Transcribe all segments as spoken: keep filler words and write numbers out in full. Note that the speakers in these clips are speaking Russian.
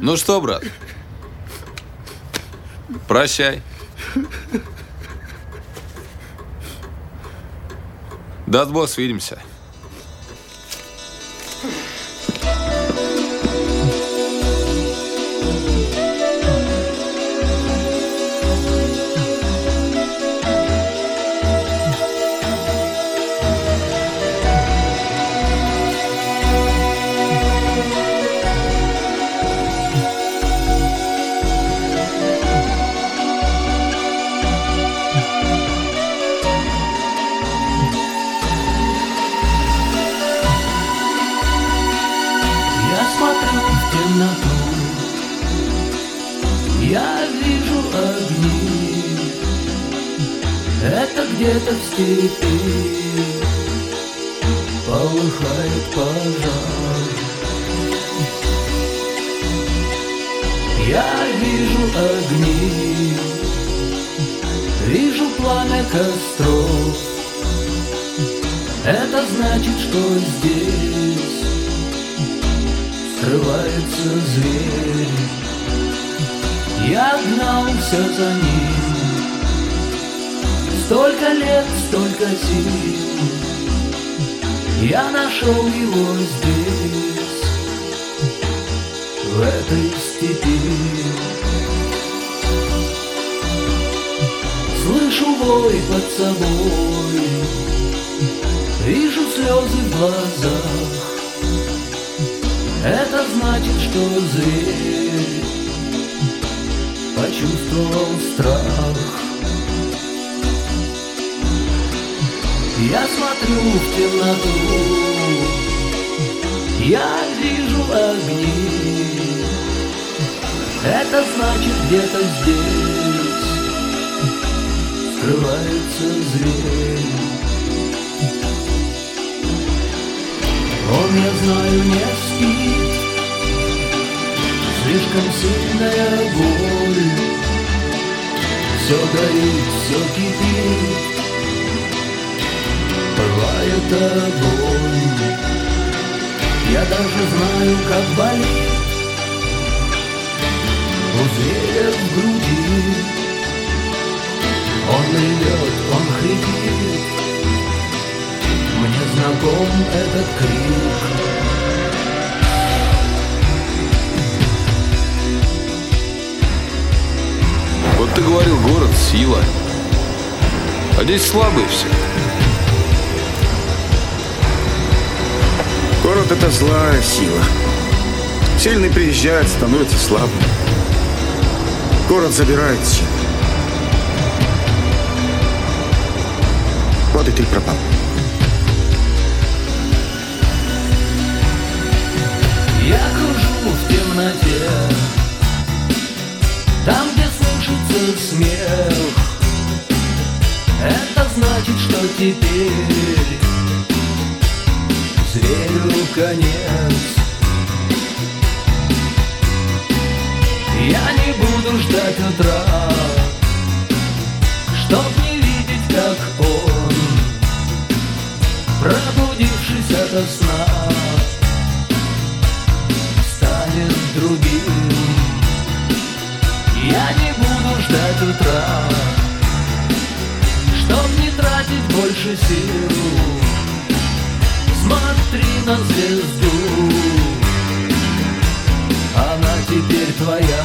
Ну что, брат? Прощай. Даст Бог, свидимся. Я вижу огни, это где-то в степи полыхает пожар. Я вижу огни, вижу пламя костров. Это значит, что здесь скрывается зверь. Я гнался за ним столько лет, столько сил. Я нашел его здесь, в этой степи. Слышу вой под собой, вижу слезы в глазах. Это значит, что зверь почувствовал страх. Я смотрю в темноту, я вижу огни. Это значит, где-то здесь скрывается зверь. Он, я знаю, не спит, слишком сильная боль. Все горит, все кипит, пылает огонь. Я даже знаю, как болит у зверя в груди. Он ревет, он хрипит, мне знаком этот крик. Вот ты говорил, город — сила. А здесь слабые все. Город — это злая сила. Сильный приезжает, становится слабым. Город забирает силу. Вот и ты пропал. Я кружу в темноте, там, где слышится смех. Это значит, что теперь зверю конец. Я не буду ждать утра, чтоб не видеть, как он, пробудившись ото сна, станет другим. Я не буду ждать утра, чтоб не тратить больше сил. Смотри на звезду, она теперь твоя.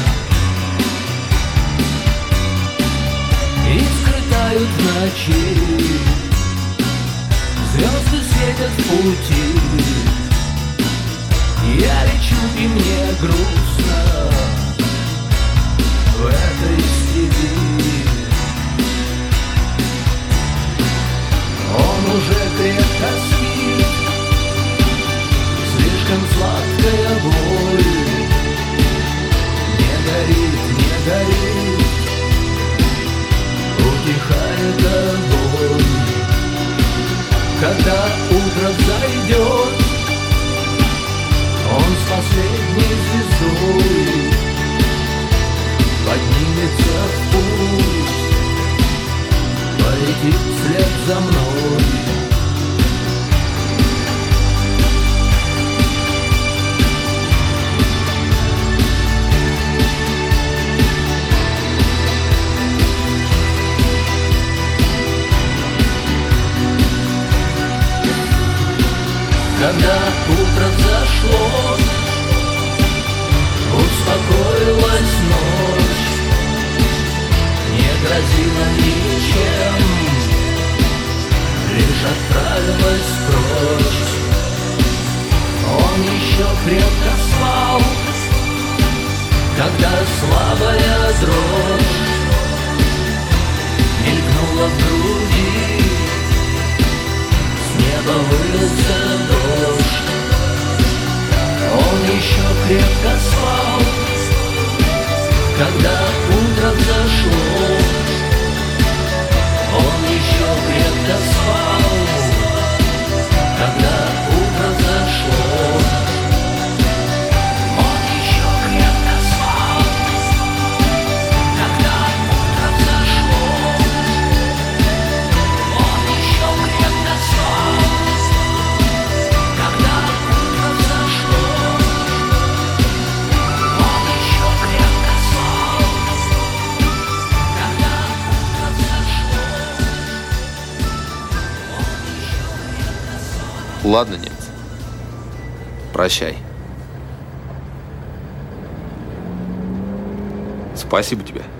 И скрытают в ночи, звезды светят в пути. Я лечу, и мне грустно в этой степи. Он уже крепко спит, слишком сладкая боль. Не горит, не горит, утихает огонь. Когда утро взойдет, он когда слабая дрожь мелькнула в груди, с неба вылился дождь. Он еще крепко спал, когда утро взошло. Он еще крепко спал, когда утро взошло. Он еще крепко спал, когда утро взошло. Он еще крепко спал, когда утро взошло. Он еще крепко спал, когда утро взошло. Ладно, нет. Прощай. Спасибо тебе.